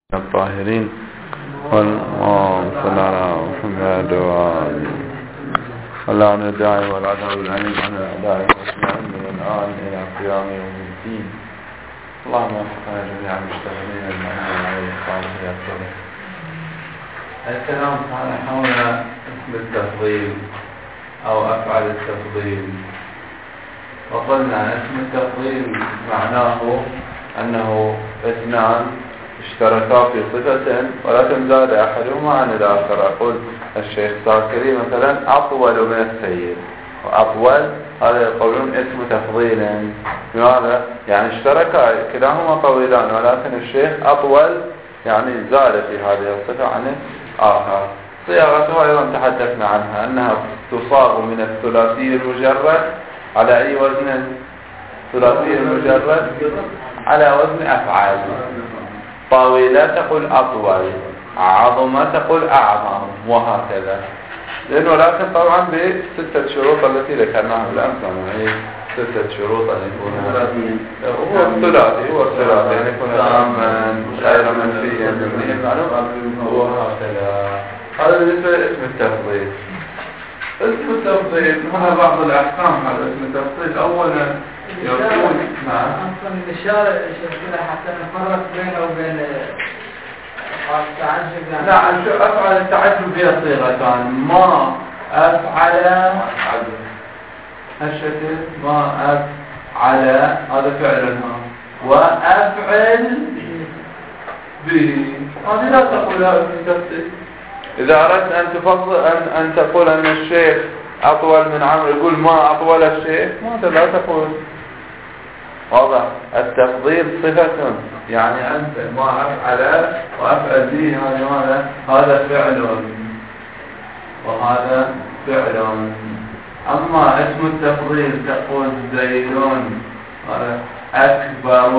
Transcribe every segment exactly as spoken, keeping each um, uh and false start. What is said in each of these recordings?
الطاهرين اللهم صل على محمد وآله اللهم الداعي والعدو العليم على أعدائه والسلام من الآن إلى قيام يوم الدين. اللهم وفقنا جميعا المجتهدين المعين عليه الصالح والسلام. الكلام كان حول اسم التفضيل أو أفعل التفضيل، وقلنا اسم التفضيل معناه أنه اثنان اشتركا في صفة ولكن زاد أحدهما عن الآخر. أقول الشيخ ساكري مثلا أطول من السيد، وأطول هذا يقولون اسم تفضيل. لماذا؟ يعني اشتركا كلاهما طويلان، ولكن الشيخ أطول يعني زاد في هذه الصفة عن الآخر. صياغتها أيضا تحدثنا عنها أنها تصاغ من الثلاثي المجرد على أي وزن؟ ثلاثي المجرد على وزن أفعال. طاولة تقول أطول، عظمة تقول أعظم، وهكذا. لأنه لكن طبعا بستة شروط التي ذكرناها بالأمس، هي ستة شروط أن يكون هو الثلاثي هو الثلاثي أن يكون تاما غير منفيا مبنيا المعلوم وهكذا. هذا بالنسبة لاسم التفضيل. اسم التفضيل هنا بعض الأحكام على اسم التفضيل. أولا يقول نعم أصلا الإشارة كده حتى نفرق بينه وبين التعجب. نعم شو أفعل التعجب هي صيغتان: ما أفعل الشكل ما أفعل هذا فعلها، وأفعل به هذه لا تقولها في التفضيل. إذا أردت أن تفضل أن أن تقول أن الشيخ أطول من عمرو، يقول ما أطول الشيخ، ماذا لا تقول؟ واضح. التفضيل صفة، يعني أنت ما أفعل وأفعل به هذا هذا فعل وهذا فعل. أما اسم التفضيل تقول زيد هذا أكبر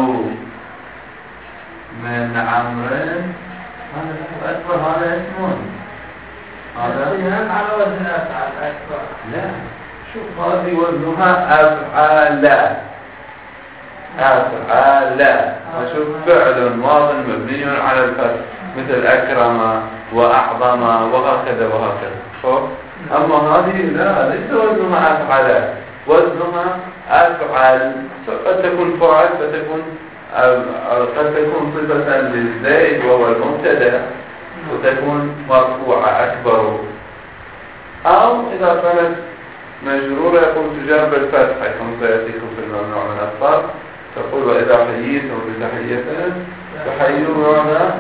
من عمرو، هذا أكبر، هذا اسم هذا على وزن أفعل أكبر. لا، شوف هذه وزنها أفعال أفعال. أشوف فعل ماض مبني على الفتح مثل أكرم وأعظم وهكذا وهكذا. أما هذه لا، ليس وزنها أفعال، وزنها أفعال. قد تكون فاعل، قد تكون قد تكون صفة للزيد وهو المبتدا، وتكون مرفوعة أكبر، أو إذا كانت مجرورة يقول تجار بالفتح، كما سيأتيكم في الممنوع من الصرف. تقول وإذا حييتم بتحية فحيوا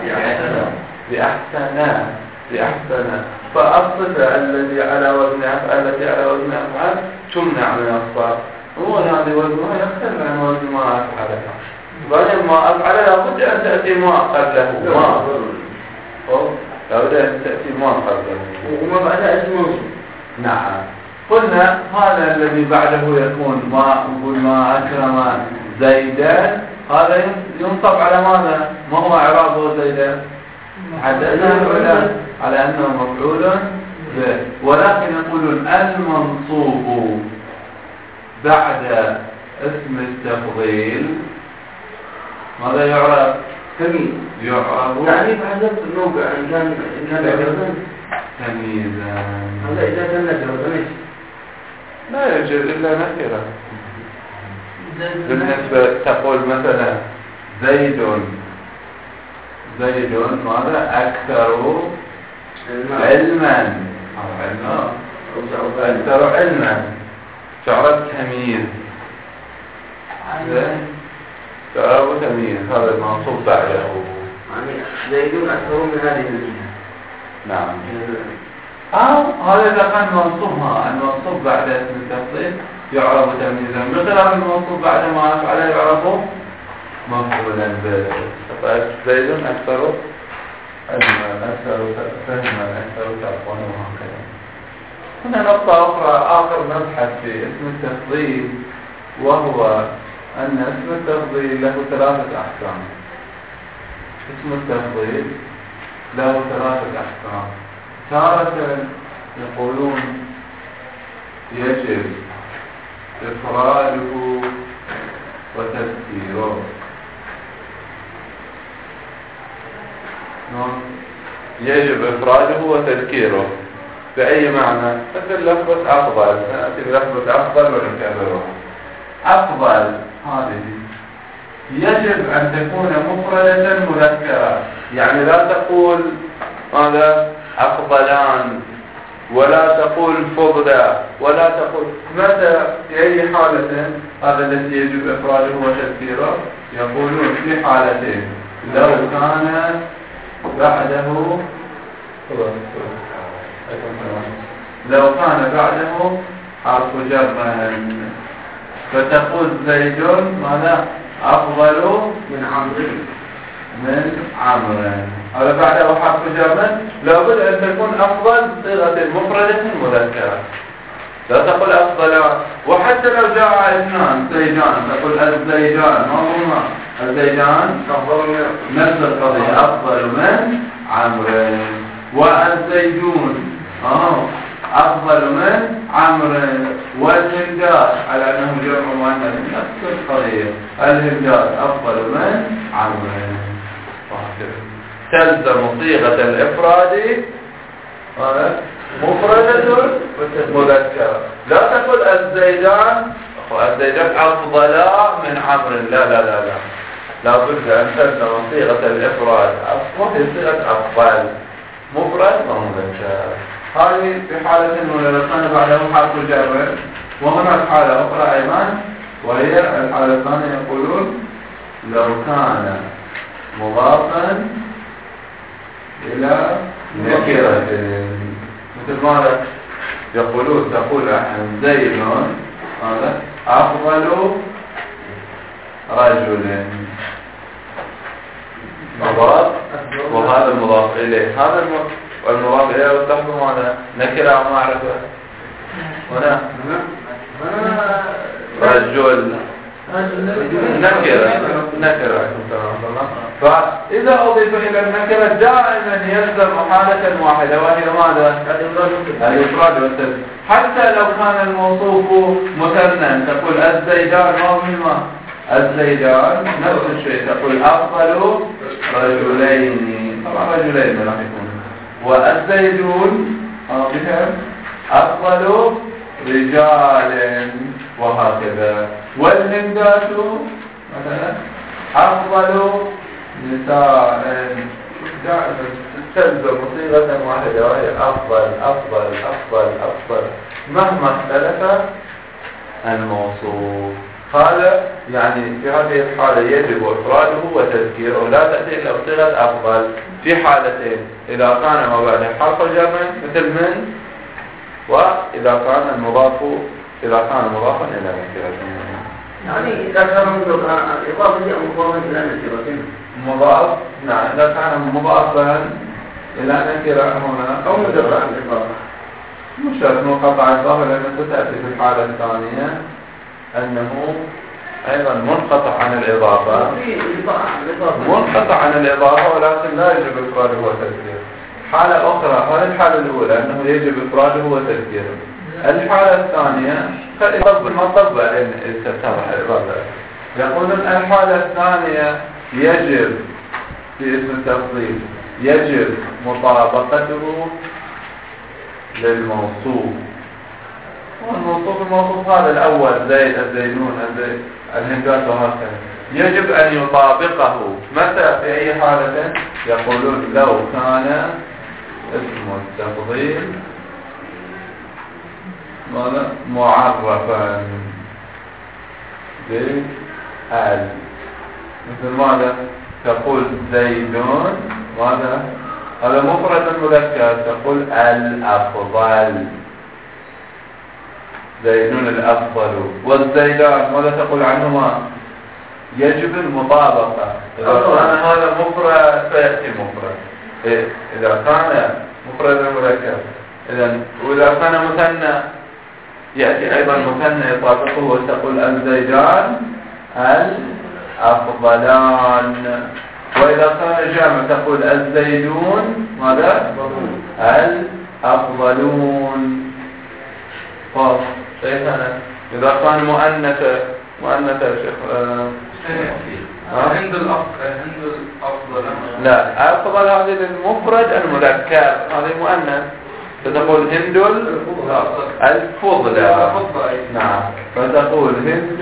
بأحسن بأحسن. فالصفة التي على وزن أفعال التي على وزن أفعال تمنع من الصرف. هو هذه وزنها يختلف عن وزن ما أفعلها. بعدين ما أفعل لابد أن تأتي ما قبله، ما لابد أن تأتي ما قبله وما بعدها اسمه. نعم. قلنا هذا الذي بعده يكون ما نقول ما أكرم زيدان، هذا ينصب على ماذا؟ ما هو إعرابه زيدان؟ حدثنا على أنه مفعول به، ولكن يقولون المنصوب بعد اسم التفضيل ماذا يعرف؟ تمييز. يعرف يعني بحسب الموقع إن كان إن كان جوزا تمييزا. هذا إذا كان جوزا لا يوجد إلا نكرة. بالنسبة تقول مثلا زيد زيد ماذا؟ أكثر علما أكثر علما. تعرف تمييز، تعرف تمييز، هذا المنصوب بعده. يعني زيد أكثر من هذه الجهة. نعم. أو هذا إذا كان منصوبها، المنصوب بعد اسم التفضيل يعرف تمييزا، بخلاف المنصوب بعد ما أفعل يعرف مفعولا به. فزيد أكثر علما أكثر فهما أكثر تقوى وهكذا. هنا نقطة أخرى، آخر مبحث في اسم التفضيل، وهو أن اسم التفضيل له ثلاثة أحكام. اسم التفضيل له ثلاثة أحكام. تارة يقولون يجب إفراده وتذكيره، يجب إفراده وتذكيره بأي معنى؟ مثل لفظة أفضل، نأتي بلفظة أفضل ونكررها. أفضل هذه يجب أن تكون مفردة مذكرة، يعني لا تقول هذا أفضلان ولا تقول فضلا ولا تقول متى في أي حالة هذا الذي يجب إفراده وتذكيره. يقولون في حالتين: لو كان بعده لو كان بعده حرف جر فتقول زيد ماذا أفضل من عمرو من عمرو، هذا بعده حرف جر لابد أن تكون أفضل صيغة مفردة مذكرة، لا تقول أفضل. وحتى لو جاء اثنان زيدان تقول الزيدان، ما هما الزيدان نفس القضية أفضل من عمرو، والزيدون آه أفضل من عمرو، والهندات على أنه جمع مؤنث نفس القضية، الهندات أفضل من عمرو. تلزم صيغة الإفراد مفردة مذكرة، لا تقول الزيدان الزيدان أفضل من عمرو، لا لا لا لا لا بد أن تلزم صيغة الإفراد وهي صيغة أفضل مفرد ومذكر. هذه في حالة أنه كان بعده حرف جر. وهناك حالة أخرى أيضا وهي الحالة الثانية، يقولون لو كان مضافا إلى نكرة، مثل ماذا يقولون تقول أحد زيد هذا أفضل رجل مضاف وهذا المضاف إليه، هذا المضاف إليه والتحضر ماذا نكرة أو معرفة هنا رجل نكرة نكرة. فإذا أضيف إلى النكرة دائما يلزم حالة واحدة وهي ماذا؟ الإفراد والتذكير. حتى لو كان الموصوف مثنى تقول الزيدان ما الزيدان نفس الشيء، تقول أفضل رجلين، طبعا رجلين راح يكون، والزيدون بهم أفضل رجال وهكذا، والهندات مثلا أفضل نساء. تلزم صيغة واحدة وهي أفضل أفضل أفضل أفضل مهما اختلف الموصوف. هذا يعني في هذه الحالة يجب إفراده وتذكيره، لا تأتي إلا بصيغة أفضل في حالتين: إذا كان ما بعد حرف جر مثل من، وإذا كان المضاف إذا كان مضافا إلى نكرة. يعني إذا كان الإضافة دي مضافا إلى نكرة مضاف، نعم إذا كان مضافا إلى نكرة هنا أو مجرد عن الإضافة مش شرط منقطع الإضافة، لأنه ستأتي في الحالة الثانية أنه أيضا منقطع عن الإضافة منقطع عن الإضافة ولكن لا يجب إفراده وتذكيره. حالة أخرى، هذه الحالة الأولى أنه يجب إفراده وتذكيره. الحالة الثانية فالإضافة ما طبع إن تتبع الإضافة. يقولون الحالة الثانية يجب في اسم التفضيل يجب مطابقته للموصوف، والموصوف الموصوف هذا الأول زيد الزيدون الهندات وهكذا يجب أن يطابقه. متى في أي حالة؟ يقولون لو كان اسم التفضيل ماذا معرفا بال، مثل ماذا تقول زيدون ماذا هذا مفرد مذكر تقول الأفضل، زيدون الأفضل، والزيدان ماذا تقول عنهما؟ يجب المطابقة. إذا كان هذا مفرد فيأتي مفرد، إذا كان مفرد مذكر إذن، وإذا كان مثنى يأتي أيضا مثنى يطابقه وتقول الزيدان الأفضلان، وإذا كان جمع تقول الزيدون ماذا؟ الأفضلون. طب شيخنا إذا كان مؤنث مؤنث يا شيخ هند الأفضل هند الأفضل لا، أفضل هذه للمفرد المذكر، هذه مؤنث، فتقول هند الفضلى. نعم، فتقول هند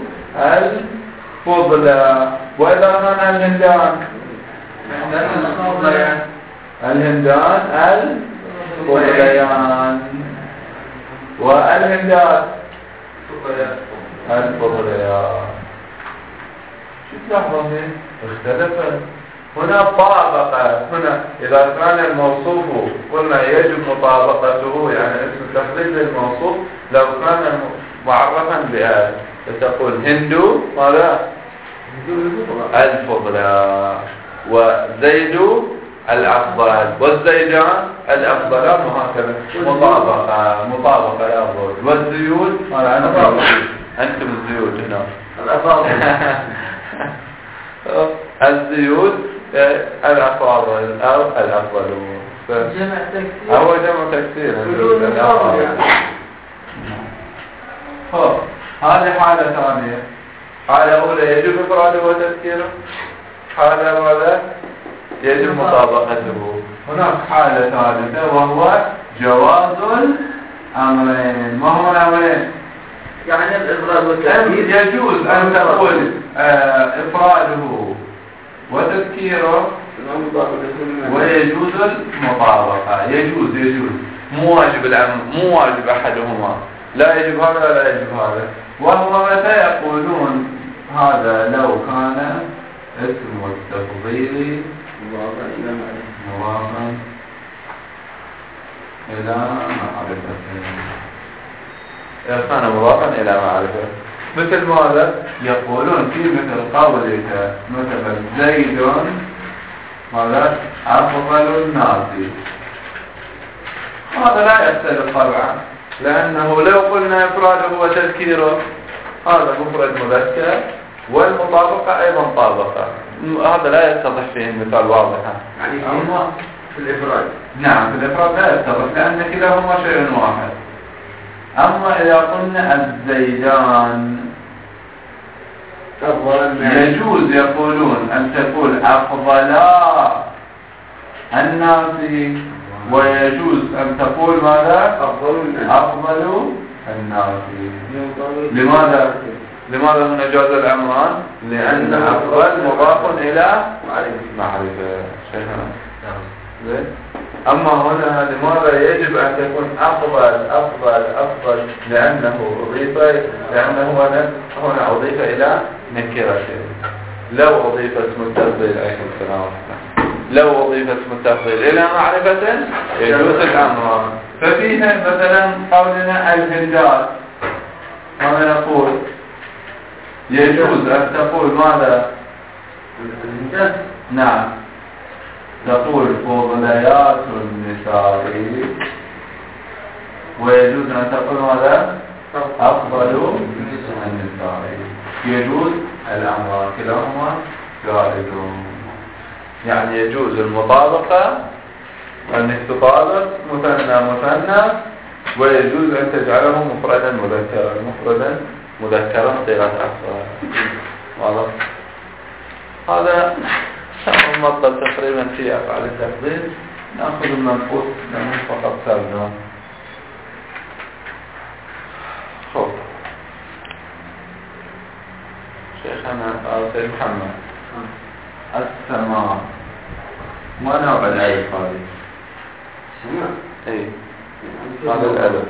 الفضلى. وإذا كان الهندان الهندان الفضليان، والهندات الفضليان. شو تلاحظون هنا؟ اختلفت. هنا طابقة، هنا إذا كان الموصوف قلنا يجب مطابقته، يعني اسم تفضيل للموصوف لو كان معرفا بآل، فتقول هندو ماذا؟ الفضلى، وزيد الأفضل، والزيدان الأفضل، وهكذا مطابقة مطابقة الأفضل. والزيود ماذا؟ أنتم الزيود هنا الزيود الأفاضل أو الأفضلون. جمع تكسير، هو جمع تكسير. هذه حالة ثانية. حالة أولى يجب إفراده وتذكيره، حالة ماذا؟ يجب مطابقته. هناك حالة ثالثة وهو جواز الأمرين. ما هو الأمرين؟ يعني الإفراد والتذكير يجوز أن تقول إفراده وتذكيره، ويجوز المطابقة. يجوز يجوز مو واجب الأمر، مو واجب أحدهما، لا يجب هذا ولا يجب هذا. وهو متى يقولون هذا؟ لو كان اسم التفضيل مضافا إلى معرفة، إذا كان مضافا إلى معرفة. مثل ماذا؟ يقولون في مثل قولك مثلا زيد ماذا؟ أفضل الناس. هذا لا يختلف طبعا، لأنه لو قلنا إفراده وتذكيره هذا مفرد مذكر، والمطابقة أيضا طابقة، هذا لا يتضح فيه المثال واضحا. يعني أما في الإفراد، نعم في الإفراد لا يتضح، لأن كلاهما شيء واحد. أما إذا قلنا الزيدان يجوز يقولون أن تقول أفضلا الناس، ويجوز أن تقول ماذا؟ أفضل الناس. لماذا؟ لماذا هنا جاز الأمران؟ لأن أفضل مضاف إلى معرفة. شيخنا زين. أما هنا لماذا يجب أن تكون أفضل أفضل أفضل؟ لأنه أضيف لأنه هنا أضيف إلى نكرة. لو أضيف اسم التفضيل عليكم السلام ورحمة، لو أضيف اسم التفضيل إلى معرفة يجوز الأمر. ففيها مثلا قولنا الهندات، ماذا نقول؟ يجوز أن تقول ماذا؟ الهندات. نعم، تقول فضليات النساء، ويجوز أن تقول ماذا؟ أفضل النساء. يجوز الأمر، كلاهما جائز. يعني يجوز المطابقة، أنك تطابق مثنى مثنى، ويجوز أن تجعله مفردا مذكرا مفردا مذكرا صيغة أفضل. واضح؟ هذا المطلب تقريبا في أفعال التفضيل. نأخذ المنقوص لأنه فقط سردنا. خب شيخنا سيد محمد، السماء ما نوع الألف هذه؟ السماء اي هذا الألف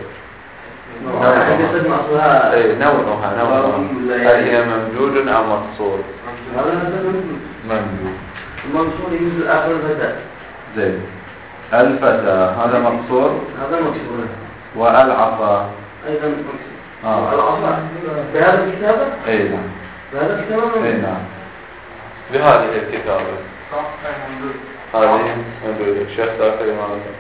نوعها. اي نوعها نوعها هل هي ممدود أو مقصور؟ ممدود. المقصور مثل آخر الفتاة. زين. الفتى هذا مقصور؟ هذا مقصور. والعصا أيضا مقصور. آه. العصا بهذا الكتابة؟ اي نعم. بهذا الكتابة؟ اي نعم. بهذه الكتابة. هذه ممدودة. شيخ داخلي مالك.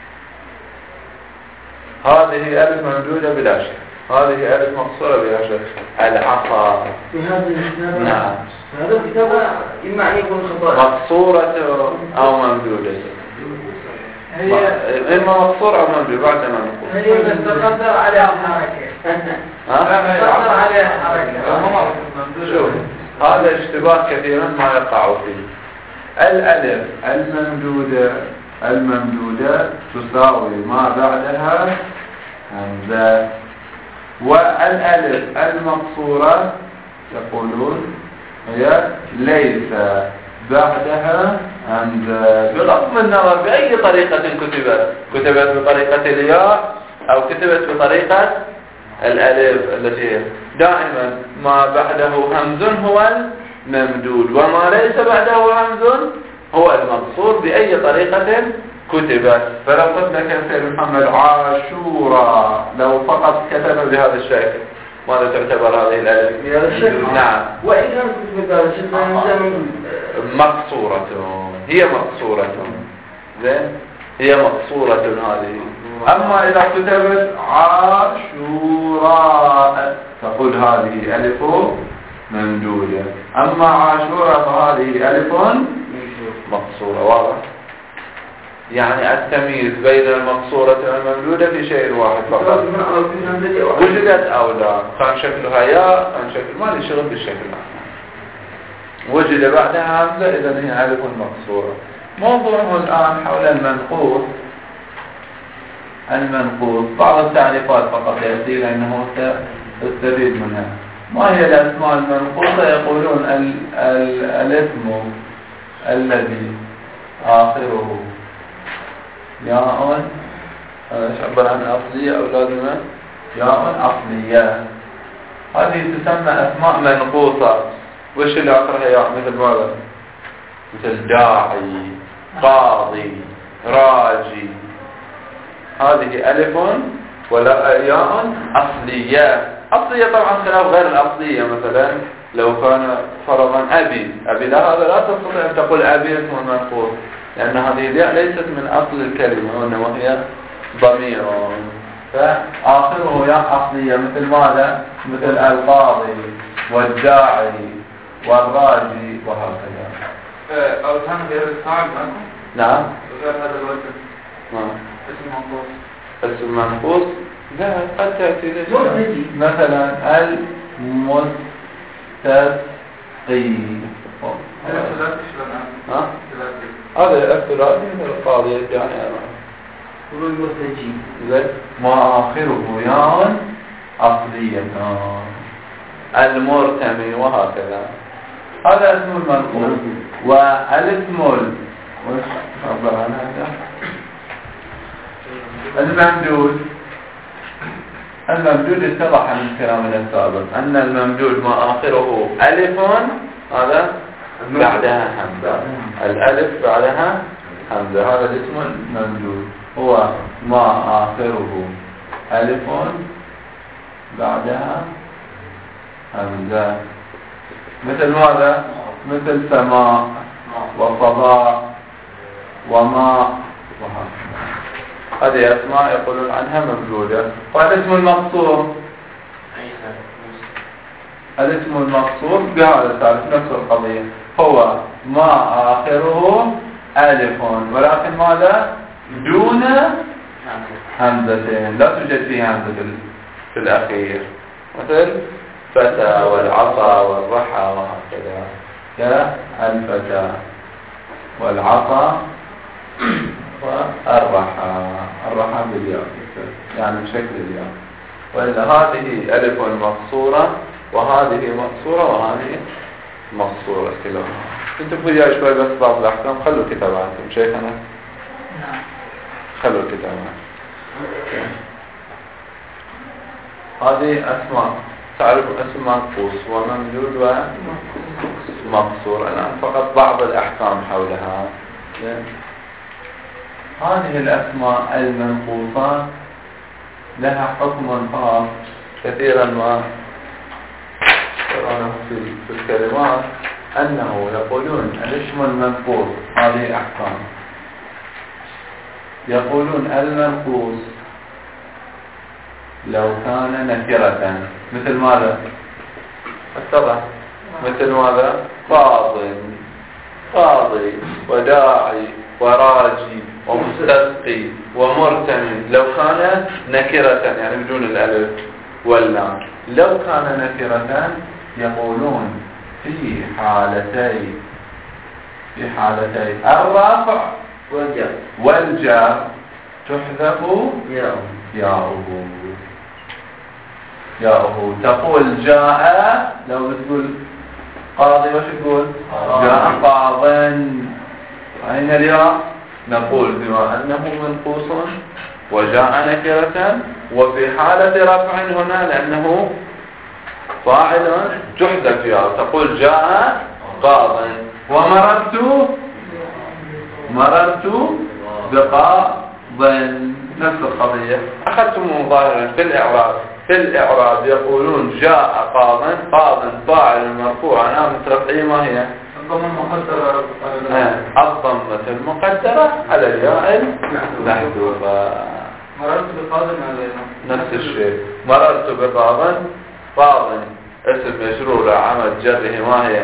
هذه ألف ممدودة بلا شك. هذه ألف مقصورة بلا شك. العصا. بهذه الكتابة؟ نعم. هذا الكتابة إما أن يكون خطأ. مقصورة أو ممدودة. هي إما مقصورة أو ممدودة بعد ما نقول. هي تقدر عليها الحركة. ها؟ تقدر عليها الحركة. شوف هذا اشتباه كثيرا ما يقع فيه. الألف الممدودة الممدودة تساوي ما بعدها همزة، والألف المقصورة يقولون هي ليس بعدها همزة، بغض النظر بأي طريقة كتبت، كتبت بطريقة الياء أو كتبت بطريقة الألف التي هي دائما ما بعده همز هو الممدود، وما ليس بعده همز هو المقصور بأي طريقة كتبت. فلو قلت لك سيد محمد عاشورا، لو فقط كتب بهذا الشكل ماذا تعتبر هذه الألف؟ نعم، وإن كانت كتبت بهذا الشكل مقصورة، هي مقصورة، زين، هي مقصورة هذه. أما إذا كتبت عاشوراء تقول هذه ألف ممدودة، أما عاشوراء فهذه ألف مقصورة. واضح؟ يعني التمييز بين المقصورة والممدودة في شيء واحد فقط، وجدت أو لا، كان شكلها ياء، كان شكل ما لي شغل بالشكل، وجد بعدها همزة إذا هي ألف مقصورة. موضوعه الآن حول المنقوص. المنقوص بعض التعريفات فقط يأتي لأنه تستفيد منها. ما هي الأسماء المنقوصة؟ يقولون ال ال الاسم الذي آخره ياء، عبر عن أصلية أولادنا، ياء أصلية، هذه تسمى أسماء منقوصة. وش اللي آخرها ياء؟ مثل ماذا؟ مثل داعي، قاضي، راجي، هذه ألف ولا ياء أصلية. أصلية طبعا خلاف غير الأصلية. مثلا لو كان فرضا أبي أبي لا، هذا لا تستطيع أن تقول أبي اسمه منقوص، لأن هذه الياء ليست من أصل الكلمة وإنما هي ضمير، فآخره ياء أصلية. مثل ماذا؟ مثل القاضي والداعي والراجي وهكذا. أو كان غير الصعب معكم؟ نعم، غير هذا الوجه نعم، اسم منقوص. اسم منقوص لا قد تأتي مثلا المستسقي، ها؟ هذا الثلاثي مثل القاضي يعني هو المستجيب، زين، ما آخره ياء أصلية، المرتمي وهكذا. هذا اسم المنقوص. والاسم وش عبر عن هذا؟ الممدود. الممدود اتضح من كلامنا السابق أن الممدود ما آخره ألف، هذا بعدها همزة، الألف بعدها همزة، هذا الاسم الممدود هو ما آخره ألف بعدها همزة. مثل ماذا؟ مثل سماء وصباء وماء وهكذا، هذه أسماء يقولون عنها ممدودة. والاسم المقصور، الاسم المقصور بهذا تعرف نفس القضية، هو ما آخره ألف ولكن ماذا؟ دون همزتين، لا توجد فيه همزة في الأخير، مثل فتى والعصا والرحى وهكذا، كالفتى والعصا والرحى، الرحى بالياء يعني بشكل الياء. وإلا هذه ألف مقصورة وهذه مقصورة وهذه مقصورة كلها. كنت بقول شوي بس بعض الأحكام. خلوا كتاباتكم شيخنا، خلوا الكتابات. هذه أسماء تعرف اسم منقوص وممدود ومقصور. الآن فقط بعض الأحكام حولها. هذه الأسماء المنقوصات لها حكم خاص كثيرا ما ترونه في الكلمات، أنه يقولون الاسم المنقوص هذه أحكام. يقولون المنقوص لو كان نكرة، مثل ماذا؟ اتضح، مثل ماذا؟ فاضل، قاضي وداعي وراجي ومستسقي ومرتمي، لو كان نكرة يعني بدون الألف واللام. لو كان نكرة يقولون في حالتي في حالتي الرفع والجر والجر تحذف ياء ياؤه ياؤه. تقول جاء، لو بتقول قاضي وش تقول؟ جاء قاضا. أين الياء؟ نقول بما أنه منقوص وجاء نكرة، وفي حالة رفع هنا لأنه فاعل تحذف ياء. تقول جاء قاضا ومررت مررت بقاضا. نفس القضية. أخذتم ظاهرا في الإعراب في الإعراب يقولون جاء قاضا، قاضا فاعل مرفوع علامة رفعه ما هي؟ الضمة المقدرة. الضمة المقدرة على الياء المحذوفة. مررت بقاضي نفس الشيء. مررت بقاضا، قاضا اسم مجرور عمل جره ما هي؟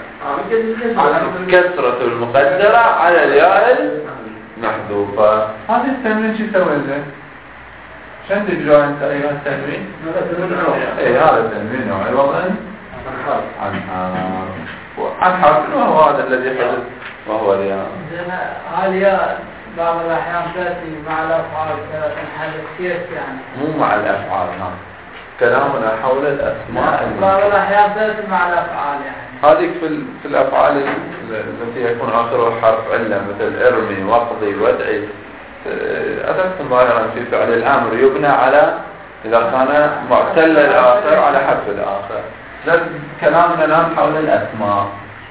كسرة المقدرة على الياء المحذوفة. هذه التنوين شو يسوي لك؟ شن تجرى انت ايها التنوين؟ اي هذا التنوين عوضا عن حرف. عن حرف وهو هذا الذي حدث وهو الياء. هل يا بعض الأحيان تأتي مع الأفعال كحدث كيف يعني؟ مو مع الأفعال. نعم كلامنا حول الأسماء. بعض الأحيان تأتي مع الأفعال يعني. هذه في في الأفعال التي يكون آخرها حرف علة مثل ارمي وقضي وادعي. أساسا ظاهرا في فعل الأمر يبنى على إذا كان معتل الآخر على حرف الآخر. كلامنا الآن حول الأسماء.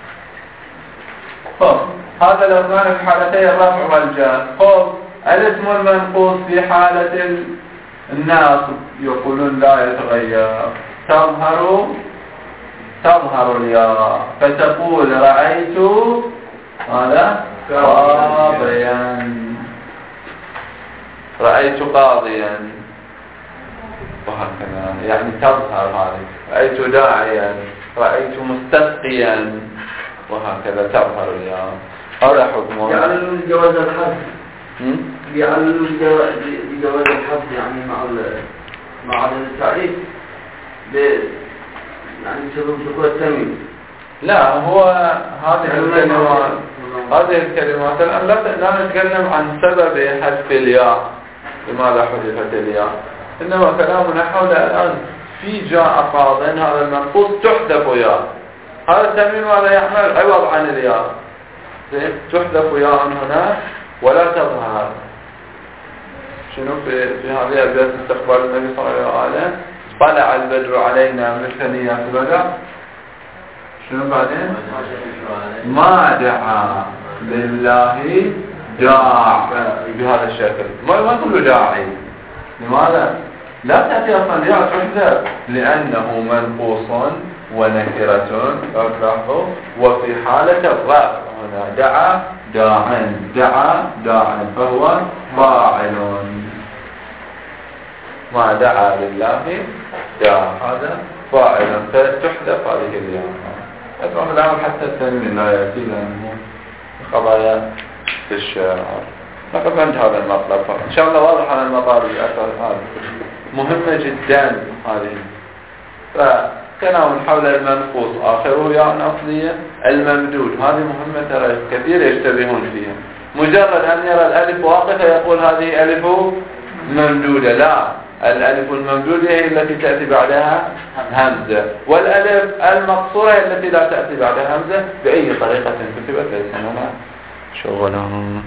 طب هذا لو كان في حالتي الرفع والجر. طب الاسم المنقوص في حالة الناصب يقولون لا يتغير. تظهر تظهر الياء فتقول رأيت هذا قاضيا، رأيت قاضيا وهكذا. يعني تظهر هذه. رأيت داعيا، رأيت مستسقيا وهكذا تظهر الياء. هذا حكمه. يعلل جواز الحذف. يعلل جواز الحذف يعني مع مع التعريف يعني سبب سكوت التنوين. لا هو هذه الكلمات هذه الكلمات الآن لا لا نتكلم عن سبب حذف الياء، لماذا حذفت الياء، إنما كلامنا حول الآن في جاء قاضٍ هذا المنقوص تحذف ياء. هذا التنوين ماذا يحمل؟ عوض عن الياء. تحذف ياء هنا ولا تظهر. شنو في في هذه الأبيات استقبال النبي صلى الله عليه وسلم؟ طلع البدر علينا من ثنيات الوداع. شنو بعدين؟ ما دعا لله داع بهذا الشكل. ما ما تقول داعي. لماذا؟ لا تأتي أصلا ياء تحذف لأنه منقوص ونكرة. لاحظوا. وفي حالة الرفع هنا دعا داعا دعا داعا فهو فاعل. ما دعا لله داع هذا فاعل فتحذف هذه الياء. أسمع الآن حتى التنوين لا يأتي لأنه قضايا في الشارع. نقف عند هذا المطلب. إن شاء الله واضح على المطالب الأساس هذه مهمة جدا هذه. فكلام حول المنقوص آخره ياء أصلية. الممدود هذه مهمة ترى كثير يشتبهون فيها. مجرد أن يرى الألف واقفة يقول هذه ألف ممدودة. لا، الألف الممدودة هي التي تأتي بعدها همزة، والألف المقصورة هي التي لا تأتي بعدها همزة. بأي طريقة كتبت ليس لنا شغلهم.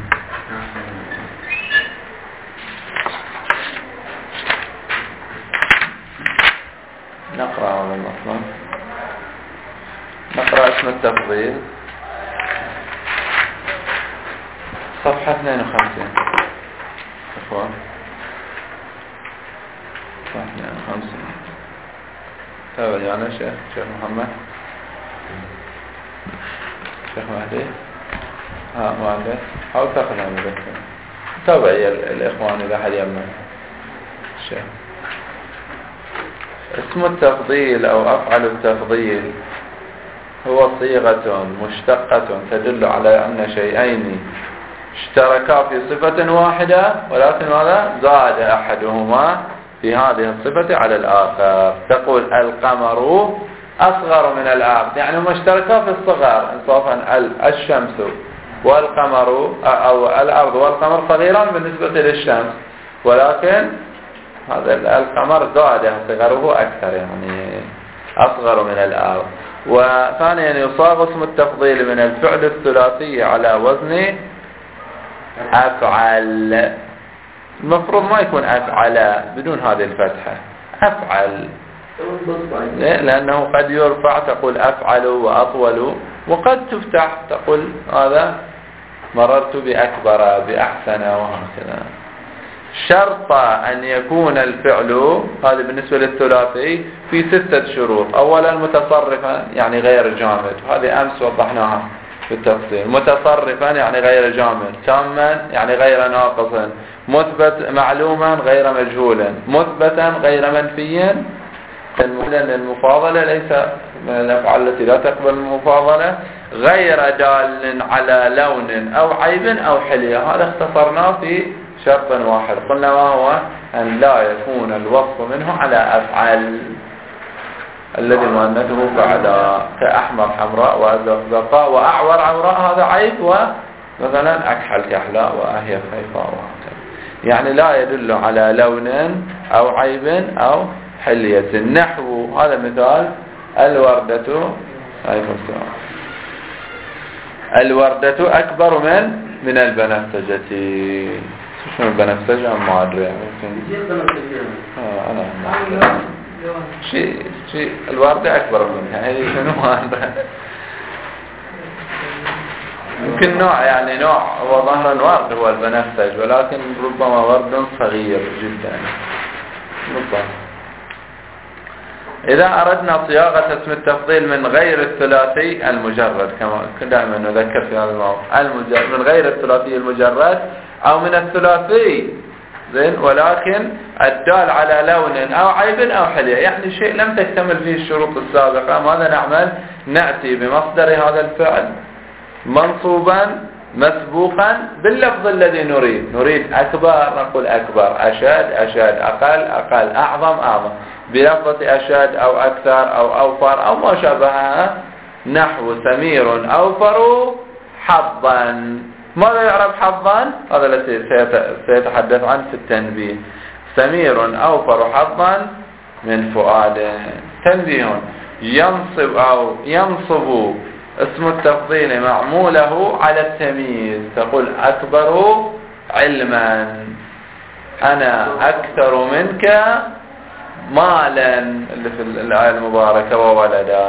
نقرأ على المطلب. نقرأ اسم التفضيل صفحة اثنين وخمسين. أخوان صفحة اثنين وخمسين. تابع يعني شيخ شيخ محمد شيخ مهدي. ها مهندس حاول تاخذها من ذلك. تابع يا الإخوان إذا حد يمنع الشيخ. اسم التفضيل أو أفعل التفضيل هو صيغة مشتقة تدل على أن شيئين اشتركا في صفة واحدة، ولكن ماذا زاد أحدهما في هذه الصفة على الآخر. تقول القمر أصغر من الأرض، يعني مشتركة في الصغر إنصافا. الشمس والقمر أو الأرض والقمر صغيران بالنسبة للشمس، ولكن هذا القمر زاد صغره أكثر، يعني أصغر من الأرض. وثانيا يصاغ اسم التفضيل من الفعل الثلاثي على وزن أفعل. المفروض ما يكون أفعل بدون هذه الفتحة، أفعل، لأنه قد يرفع تقول أفعل وأطول، وقد تفتح تقول هذا مررت بأكبر بأحسن وهكذا. شرط أن يكون الفعل، هذا بالنسبة للثلاثي، في ستة شروط. أولا متصرفا يعني غير جامد، هذه أمس وضحناها في التفصيل. متصرفا يعني غير جامد. تاما يعني غير ناقص. مثبت معلوما غير مجهولا. مثبتا غير منفيا. المفاضلة ليس من الأفعال التي لا تقبل المفاضلة. غير دال على لون أو عيب أو حلية. هذا اختصرناه في شرط واحد، قلنا ما هو؟ أن لا يكون الوصف منه على أفعال الذي مؤنثه فعلا، كأحمر حمراء وأزرق زرقاء وأعور عوراء، هذا عيب. ومثلا أكحل كحلاء وأهيف خيفاء وهكذا، يعني لا يدل على لون أو عيب أو حلية. النحو هذا مثال الوردة، الوردة أكبر من من البنفسجة. شنو البنفسجة؟ ما أدري. آه أنا ما شيء شيء الوردة أكبر منها، هي شنو ما أدري. يمكن نوع، يعني نوع هو ظهرا ورد هو البنفسج، ولكن ربما ورد صغير جدا ربما. إذا أردنا صياغة اسم التفضيل من غير الثلاثي المجرد، كما دائما نذكر في هذا الموضوع، المجرد من غير الثلاثي المجرد أو من الثلاثي زين ولكن الدال على لون أو عيب أو حلية، يعني شيء لم تكتمل فيه الشروط السابقة. ماذا نعمل؟ نأتي بمصدر هذا الفعل منصوبا مسبوقا باللفظ الذي نريد. نريد أكبر نقول أكبر، أشد أشد، أقل أقل، أعظم أعظم، بلفظة أشد أو أكثر أو أوفر أو ما شابهها. نحو سمير أوفر حظا. ماذا يعرف حظا؟ هذا الذي سيتحدث عنه في التنبيه. سمير أوفر حظا من فؤاد. تنبيه: ينصب أو ينصب اسم التفضيل معموله على التمييز. تقول أكبر علما، أنا أكثر منك مالا اللي في الآية المباركة وولدا.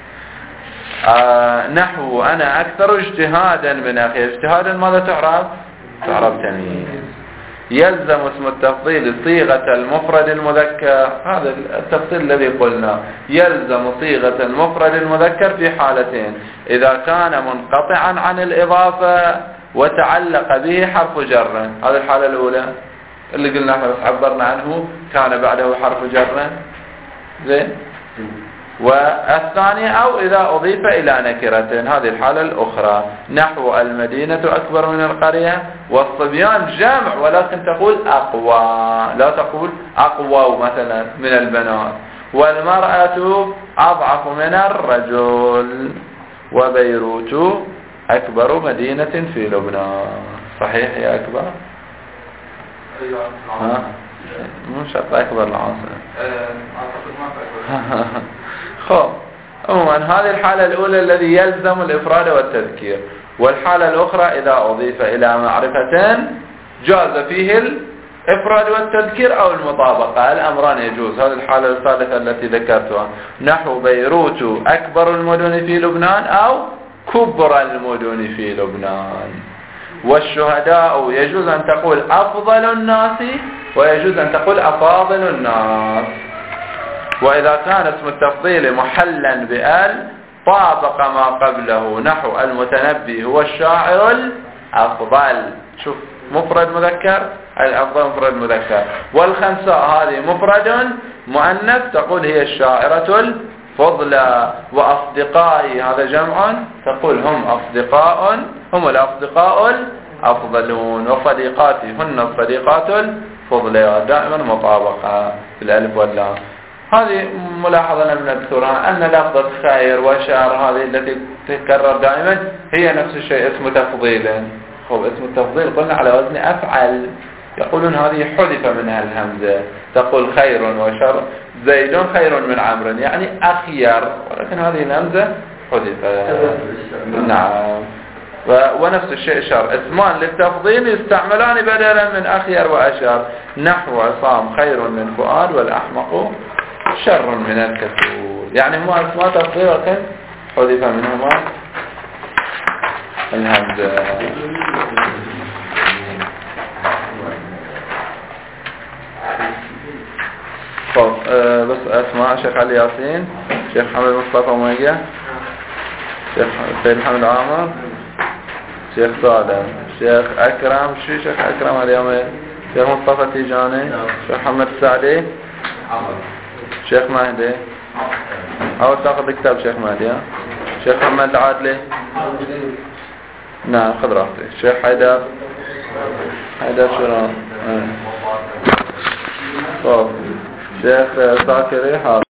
آه نحو أنا أكثر اجتهادا من أخي. اجتهادا ماذا تعرف؟ تعرف تمييز. يلزم اسم التفضيل صيغة المفرد المذكر. هذا التفصيل الذي قلنا، يلزم صيغة المفرد المذكر في حالتين: إذا كان منقطعا عن الإضافة وتعلق به حرف جر. هذه الحالة الأولى اللي قلنا احنا عبرنا عنه، كان بعده حرف جر زين. والثانية أو إذا أضيف إلى نكرة، هذه الحالة الأخرى. نحو المدينة أكبر من القرية. والصبيان جمع ولكن تقول أقوى، لا تقول أقوى مثلا من البنات. والمرأة أضعف من الرجل. وبيروت أكبر مدينة في لبنان. صحيح يا أكبر؟ ها؟ مو شرط أكبر العاصمة. خب عموما هذه الحالة الأولى الذي يلزم الإفراد والتذكير. والحالة الأخرى إذا أضيف إلى معرفة جاز فيه الإفراد والتذكير أو المطابقة، الأمران يجوز. هذه الحالة الثالثة التي ذكرتها. نحو بيروت أكبر المدن في لبنان أو كبر المدن في لبنان. والشهداء يجوز أن تقول أفضل الناس ويجوز أن تقول أفاضل الناس. وإذا كان اسم التفضيل محلا بآل طابق ما قبله. نحو المتنبي هو الشاعر الأفضل. شوف مفرد مذكر، الأفضل مفرد مذكر. والخنساء هذه مفرد مؤنث، تقول هي الشاعرة الفضلى. وأصدقائي هذا جمع، تقول هم أصدقاء، هم الأصدقاء الأفضلون. وصديقاتي هن الصديقات الفضليات. دائما مطابقة في الألف واللام. هذه ملاحظة لم نذكرها، أن لفظة خير وشر هذه التي تتكرر دائما هي نفس الشيء اسم تفضيل. خب اسم التفضيل قلنا على وزن أفعل، يقولون هذه حذف منها الهمزة، تقول خير وشر، زيد خير من عمرو يعني أخير، ولكن هذه الهمزة حذفت. نعم. ونفس الشيء شر، اسمان للتفضيل يستعملان بدلا من أخير وأشر، نحو عصام خير من فؤاد والأحمق شر من الكسول، يعني هما اسمان تفضيل ولكن حذف منهما الهمزة. طب أه بس اسماء شيخ علي ياسين، شيخ حمد مصطفى مية، شيخ سيد محمد عامر، شيخ سالم، شيخ أكرم، شو شيخ أكرم اليوم؟ شيخ مصطفى تيجاني، شيخ محمد السعدي، شيخ مهدي، أول تاخذ كتاب شيخ مهدي، ها؟ شيخ محمد العادلي، نعم خذ راحتك، شيخ حيدر، حيدر شران، طب شيخ زاكري حاضر.